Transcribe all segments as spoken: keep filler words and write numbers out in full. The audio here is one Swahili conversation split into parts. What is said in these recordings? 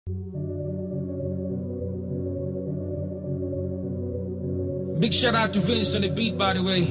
Big shout out to Vince on the beat, by the way.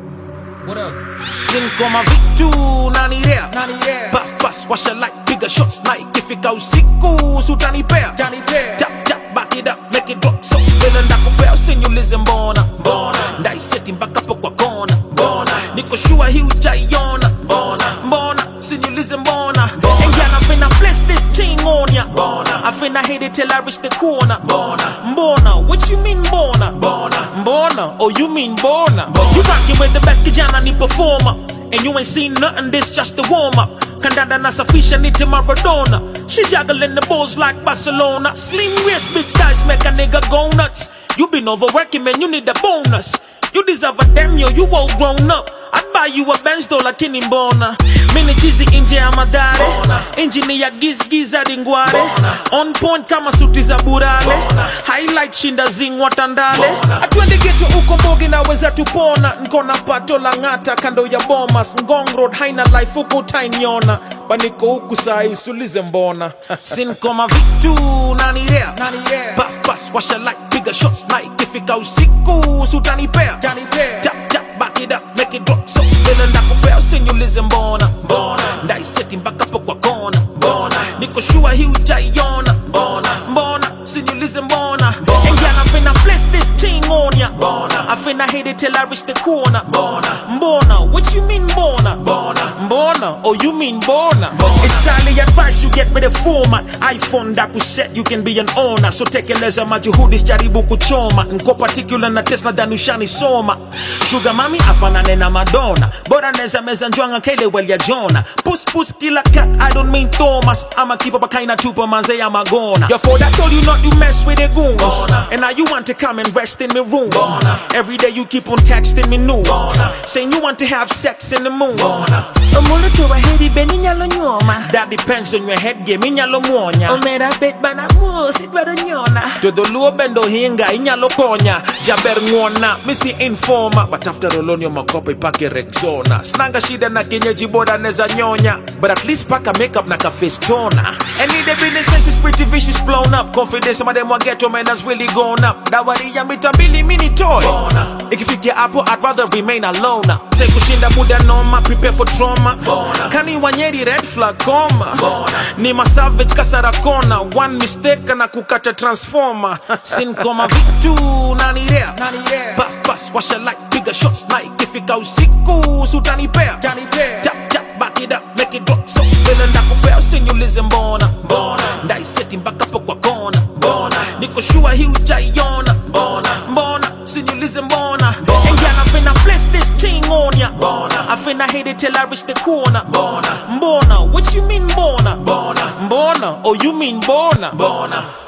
What up? Sin kama vitu nani rea nani rea Buff bus washa like bigger shots like ikifika usiku sutanipea tanipea tap tap back it up make it drop so vile ndakupea usinyulize mbona mbona ndaiseti mpaka po kwa kona mbona niko sure hii ujaiona mbona mbona usinyulize mbona and yeah I finna bless this thing on ya mbona I finna hit it till I reach the corner mbona mbona what you mean mbona mbona mbona oh you mean mbona you rockin' with the best kijana ni performer and you ain't seen nothing, this just the warm-up. Kandanda nasafisha niti Maradona. She juggling the balls like Barcelona. Slim waist, big thighs make a nigga go nuts. You been overworking, man, you need a bonus. You deserve a damn yo, you all grown up. I'd buy you a Benz dola kini mbona. Mini cheesy inje amadare engineer giz giz adingware on point kama suti za burale highlight shinda zing watandale atwende geto uko mbogi na weza tupona nkona pato la ngata kando ya bomas Ngong Road haina life uko tainiona baniko huku sai usulize mbona sin koma vitu nani rea nani rea buff bus washa like bigger shots like ifika usiku sutanipea tanipea tap tap back it up make it drop so vile ndakupea usinyulize mbona mbona ndaiseti mpaka po kwa kona mbona niko sure hii ujaiona mbona mbona usinyulize mbona and yeah I finna bless this thing on ya mbona I finna hit it till I reach the corner mbona mbona what you mean mbona mbona mbona oh you mean mbona it's highly advised you get with the format iPhone that set you can be an owner so tekeleza majuhudi jaribu kuchoma nko particular na Tesla danushani soma sugar mami afanane na Madonna bora neza meza njwanga kele well ya Jonah puss puss killer cat I don't mean Thomas I'ma keep up a kind of tupa manze ya magona your father told you not to mess with the goons and now you want to come and rest in my room every day you keep on texting me news saying you want to have sex in the moon Omulu tuwa hedi beni nyalo nyoma that depends on your head game inyalo muonya Omera bet bana musi dwaro nyona todo luo bendo hinga inyalo ponya jaber ngona misi informa but after olonyo makopa ipake Rexona snanga shida na kenyeji boda neza nyonya but at least paka makeup na ka face toner and need the business sense is pretty vicious blown up confidence some of them will get your man that's really gone up dawari ya mitambili mini toy ikifikia hapo I'd rather remain alone say kushinda muda noma prepare for trauma kani wanyeri red flag koma ni ma savage kasara kona one mistake na kukata transformer sin koma vitu nani rea nani rea buff bus washa like bigger shots like ifika usiku sutanipea tanipea tap tap back it up make it drop so vile ndakupea usinyulize mbona mbona ndaiseti mpaka po kwa kona mbona niko sure hii ujaiona mbona mbona usinyulize mbona and yeah I finna bless this thing on ya mbona I finna hit it till I reach the corner mbona mbona what you mean mbona mbona mbona oh you mean mbona mbona